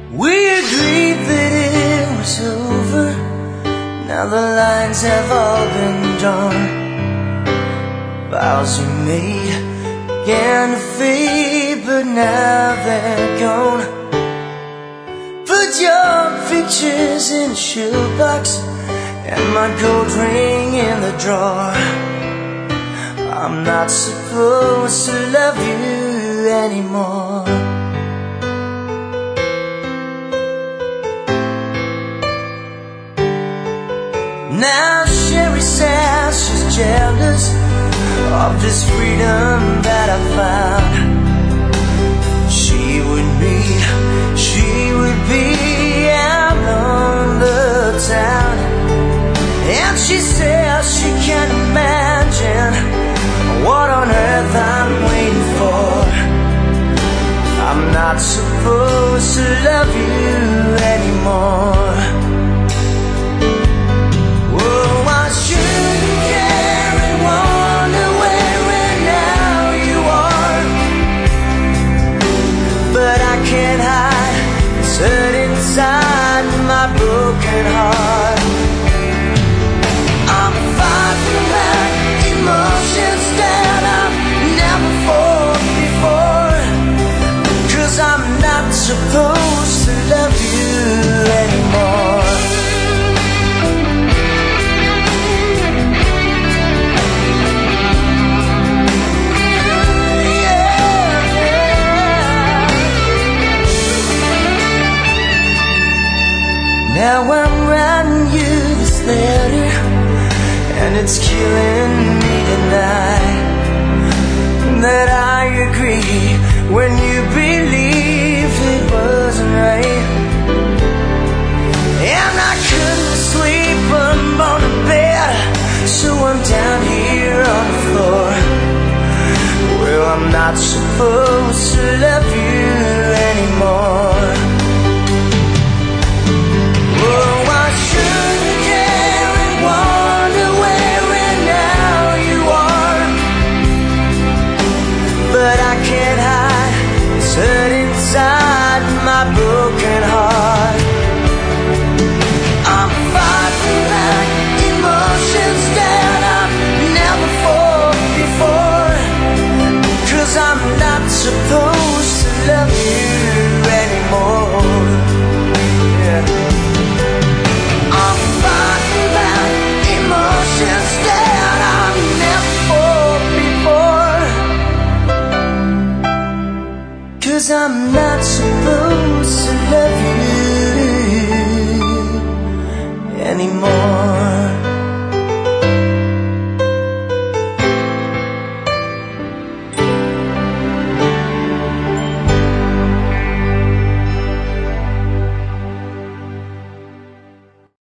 We agreed that it was over. Now the lines have all been drawn. Vows we made began to fade, but now they're gone. Put your pictures in a shoebox and my gold ring in the drawer. I'm not supposed to love you anymore. Now Sherry says she's jealous of this freedom that I found. She would be out on the town. And she says she can't imagine what on earth I'm waiting for. I'm not supposed to love you anymore. Hurt inside my broken heart. I'm fighting back emotions that I've never fought before, 'cause I'm not supposed to love you anymore. Now I'm writing you this letter, and it's killing me tonight that I agree when you believe it wasn't right. And I couldn't sleep, I'm on the bed, so I'm down here on the floor. Well, I'm not supposed to love you anymore. Hurt inside my broken